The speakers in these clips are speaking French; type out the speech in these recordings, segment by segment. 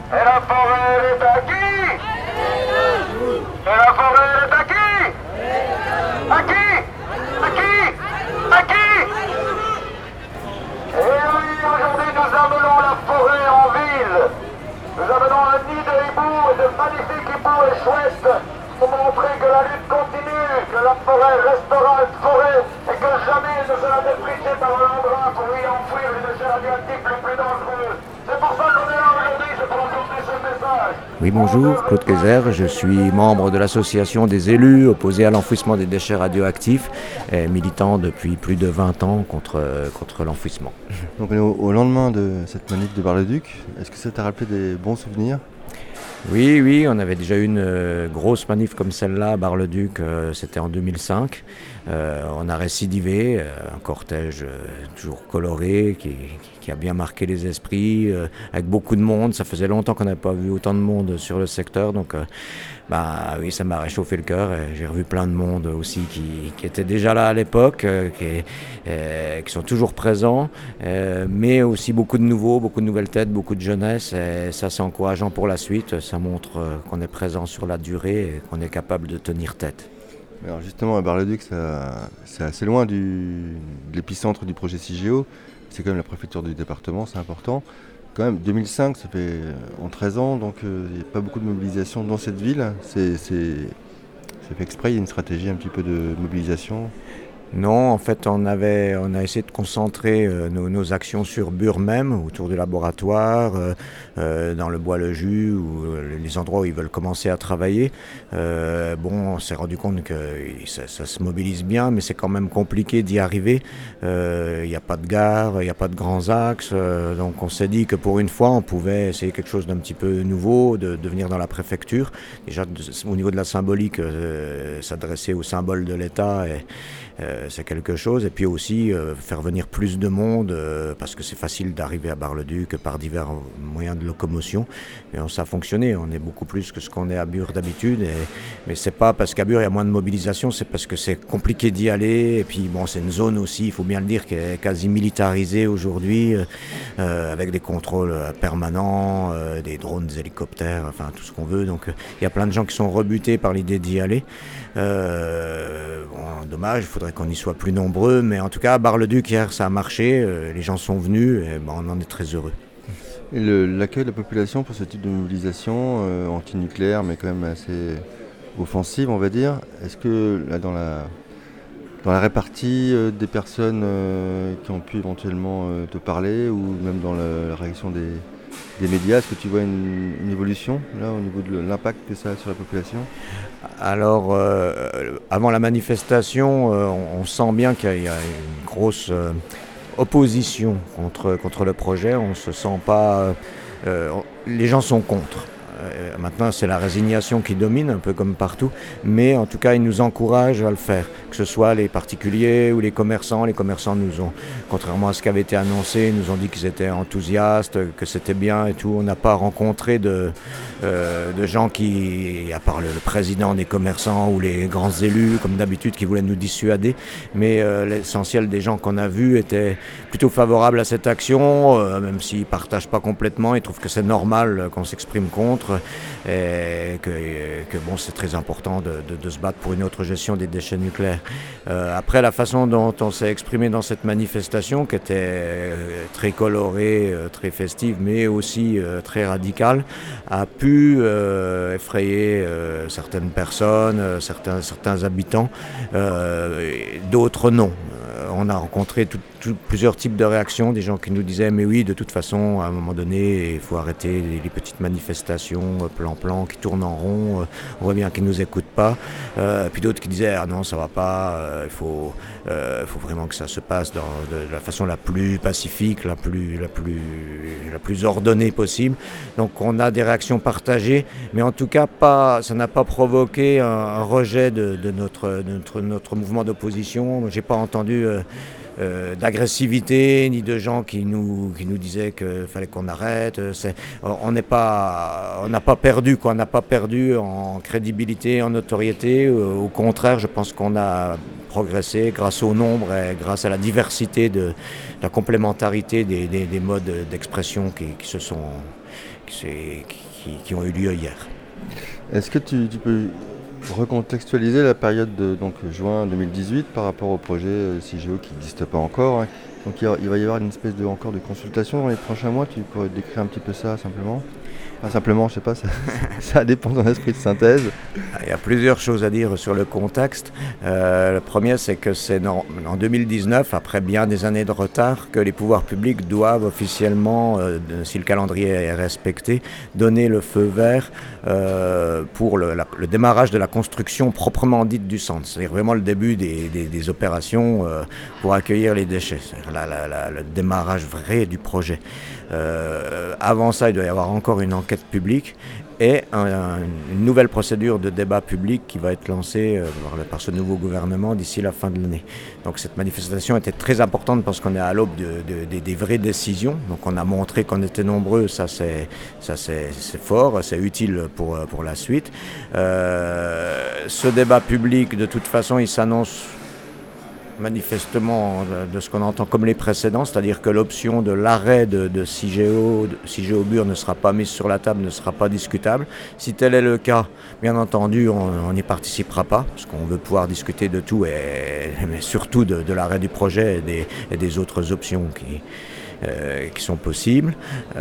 Et la forêt est à qui? Et la forêt est à qui? À qui? À qui? À qui? Et oui, aujourd'hui nous amenons la forêt en ville. Nous amenons un nid de hiboux et de magnifiques hiboux et chouettes pour montrer que la lutte continue, que la forêt restera une forêt et que jamais elle ne sera défrichée par un endroit pour y enfouir les déchets radioactifs les plus dangereux. C'est pour ça qu'on est là aujourd'hui, c'est pour apporter ce message. Oui, bonjour, Claude Kayser, je suis membre de l'association des élus opposés à l'enfouissement des déchets radioactifs et militant depuis plus de 20 ans contre l'enfouissement. Donc au lendemain de cette manif de Bar-le-Duc, est-ce que ça t'a rappelé des bons souvenirs ? Oui, on avait déjà eu une grosse manif comme celle-là à Bar-le-Duc, c'était en 2005. On a récidivé, un cortège toujours coloré qui a bien marqué les esprits, avec beaucoup de monde. Ça faisait longtemps qu'on n'avait pas vu autant de monde sur le secteur, donc oui, ça m'a réchauffé le cœur. J'ai revu plein de monde aussi qui étaient déjà là à l'époque, qui sont toujours présents, mais aussi beaucoup de nouveaux, beaucoup de nouvelles têtes, beaucoup de jeunesse. Et ça, c'est encourageant pour la suite. Ça montre qu'on est présent sur la durée et qu'on est capable de tenir tête. Alors justement, à Bar-le-Duc, c'est assez loin de l'épicentre du projet CIGEO. C'est quand même la préfecture du département, c'est important. Quand même, 2005, ça fait en 13 ans, donc il n'y a pas beaucoup de mobilisation dans cette ville. C'est fait exprès, il y a une stratégie un petit peu de mobilisation. Non, en fait, on a essayé de concentrer nos actions sur Bure même, autour du laboratoire, dans le Bois-le-Jus, ou les endroits où ils veulent commencer à travailler. On s'est rendu compte que ça se mobilise bien, mais c'est quand même compliqué d'y arriver. Il n'y a pas de gare, il n'y a pas de grands axes, donc on s'est dit que pour une fois, on pouvait essayer quelque chose d'un petit peu nouveau, de venir dans la préfecture. Déjà, au niveau de la symbolique, s'adresser au symbole de l'État c'est quelque chose, et puis aussi faire venir plus de monde parce que c'est facile d'arriver à Bar-le-Duc par divers moyens de locomotion, et ça a fonctionné. On est beaucoup plus que ce qu'on est à Bure d'habitude, mais c'est pas parce qu'à Bure il y a moins de mobilisation, c'est parce que c'est compliqué d'y aller, et puis c'est une zone aussi, il faut bien le dire, qui est quasi militarisée aujourd'hui, avec des contrôles permanents, des drones, des hélicoptères, enfin tout ce qu'on veut, donc il y a plein de gens qui sont rebutés par l'idée d'y aller. Dommage, il faudrait qu'on y soit plus nombreux, mais en tout cas à Bar-le-Duc hier ça a marché, les gens sont venus et on en est très heureux. Et l'accueil de la population pour ce type de mobilisation anti-nucléaire, mais quand même assez offensive, on va dire, est-ce que là, dans la répartie des personnes qui ont pu éventuellement te parler, ou même dans la réaction des médias, est-ce que tu vois une évolution là, au niveau de l'impact que ça a sur la population ? Alors, avant la manifestation, on sent bien qu'il y a une grosse opposition contre le projet. On se sent pas... les gens sont contre. Maintenant, c'est la résignation qui domine, un peu comme partout, mais en tout cas, ils nous encouragent à le faire, que ce soit les particuliers ou les commerçants. Les commerçants nous ont, contrairement à ce qui avait été annoncé, nous ont dit qu'ils étaient enthousiastes, que c'était bien et tout. On n'a pas rencontré de gens qui, à part le président des commerçants ou les grands élus, comme d'habitude, qui voulaient nous dissuader, mais l'essentiel des gens qu'on a vus étaient plutôt favorables à cette action, même s'ils ne partagent pas complètement. Ils trouvent que c'est normal qu'on s'exprime contre, et que c'est très important de se battre pour une autre gestion des déchets nucléaires. Après, la façon dont on s'est exprimé dans cette manifestation, qui était très colorée, très festive, mais aussi très radicale, a pu effrayer certaines personnes, certains habitants, d'autres non. On a rencontré plusieurs types de réactions, des gens qui nous disaient mais oui, de toute façon à un moment donné il faut arrêter les petites manifestations plan qui tournent en rond, on voit bien qu'ils ne nous écoutent pas, puis d'autres qui disaient ah non ça va pas, il faut vraiment que ça se passe de la façon la plus pacifique, la plus ordonnée possible. Donc on a des réactions partagées, mais en tout cas ça n'a pas provoqué un rejet de notre mouvement d'opposition. J'ai pas entendu d'agressivité, ni de gens qui nous disaient qu'il fallait qu'on arrête. On n'a pas perdu, on n'a pas perdu en crédibilité, en notoriété. Au contraire, je pense qu'on a progresser grâce au nombre et grâce à la diversité de la complémentarité des modes d'expression qui ont eu lieu hier. Est-ce que tu peux recontextualiser la période de donc, juin 2018 par rapport au projet CIGEO qui n'existe pas encore, hein. Donc il va y avoir une espèce de consultation dans les prochains mois. Tu pourrais décrire un petit peu ça simplement? Enfin, simplement, je sais pas, ça dépend de ton esprit de synthèse. Il y a plusieurs choses à dire sur le contexte. Le premier, c'est que c'est en 2019, après bien des années de retard, que les pouvoirs publics doivent officiellement, si le calendrier est respecté, donner le feu vert pour le démarrage de la construction proprement dite du centre. C'est-à-dire vraiment le début des opérations pour accueillir les déchets. C'est-à-dire le démarrage vrai du projet. Avant ça, il doit y avoir encore une enquête publique et une nouvelle procédure de débat public qui va être lancée par ce nouveau gouvernement d'ici la fin de l'année. Donc cette manifestation était très importante parce qu'on est à l'aube des vraies décisions. Donc on a montré qu'on était nombreux, ça c'est fort, c'est utile pour la suite. Ce débat public, de toute façon, il s'annonce manifestement de ce qu'on entend comme les précédents, c'est-à-dire que l'option de l'arrêt de CIGEO Bure ne sera pas mise sur la table, ne sera pas discutable. Si tel est le cas, bien entendu, on n'y participera pas, parce qu'on veut pouvoir discuter de tout, mais surtout de l'arrêt du projet et des autres options qui sont possibles.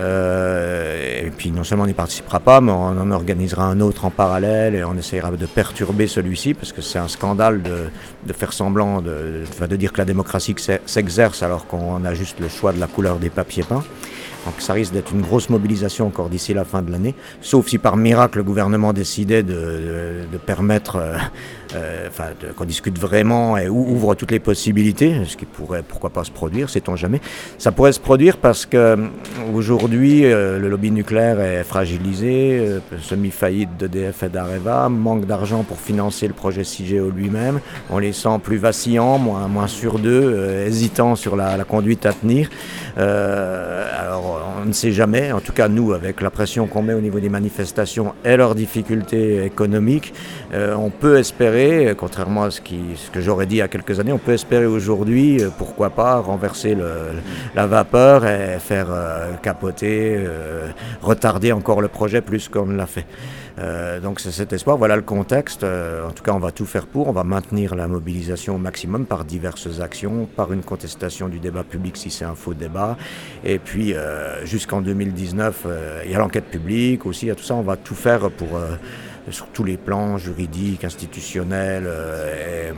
Et puis non seulement on n'y participera pas, mais on en organisera un autre en parallèle et on essaiera de perturber celui-ci, parce que c'est un scandale de faire semblant de dire que la démocratie s'exerce alors qu'on a juste le choix de la couleur des papiers peints. Donc ça risque d'être une grosse mobilisation encore d'ici la fin de l'année, sauf si par miracle le gouvernement décidait de permettre qu'on discute vraiment et ouvre toutes les possibilités, ce qui pourrait pourquoi pas se produire, sait-on jamais. Ça pourrait se produire parce qu'aujourd'hui le lobby nucléaire est fragilisé, semi-faillite d'EDF et d'Areva, manque d'argent pour financer le projet CIGEO lui-même, on les sent plus vacillants, moins sûrs d'eux, hésitants sur la conduite à tenir. Alors on ne sait jamais, en tout cas nous, avec la pression qu'on met au niveau des manifestations et leurs difficultés économiques, on peut espérer, contrairement à ce que j'aurais dit il y a quelques années, on peut espérer aujourd'hui, pourquoi pas, renverser la vapeur et faire capoter, retarder encore le projet plus qu'on l'a fait. Donc c'est cet espoir, voilà le contexte. En tout cas, on va tout faire pour, on va maintenir la mobilisation au maximum par diverses actions, par une contestation du débat public si c'est un faux débat. Et puis jusqu'en 2019, il y a l'enquête publique aussi, il y a tout ça, on va tout faire pour... sur tous les plans juridiques, institutionnels et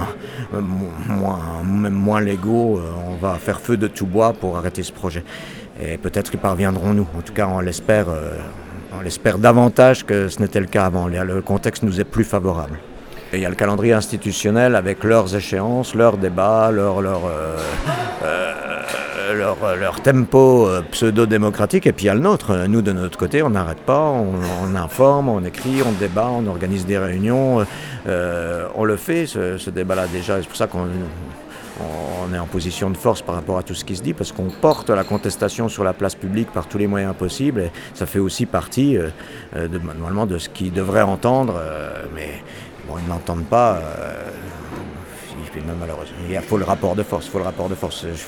même moins légaux, on va faire feu de tout bois pour arrêter ce projet. Et peut-être y parviendrons-nous. En tout cas, on l'espère davantage que ce n'était le cas avant. Le contexte nous est plus favorable. Et il y a le calendrier institutionnel avec leurs échéances, leurs débats, leur tempo pseudo-démocratique, et puis il y a le nôtre. Nous, de notre côté, on n'arrête pas, on informe, on écrit, on débat, on organise des réunions. On le fait, ce débat-là déjà, et c'est pour ça qu'on est en position de force par rapport à tout ce qui se dit, parce qu'on porte la contestation sur la place publique par tous les moyens possibles, et ça fait aussi partie normalement de ce qu'ils devraient entendre, mais bon, ils n'entendent pas. Malheureusement, il faut le rapport de force.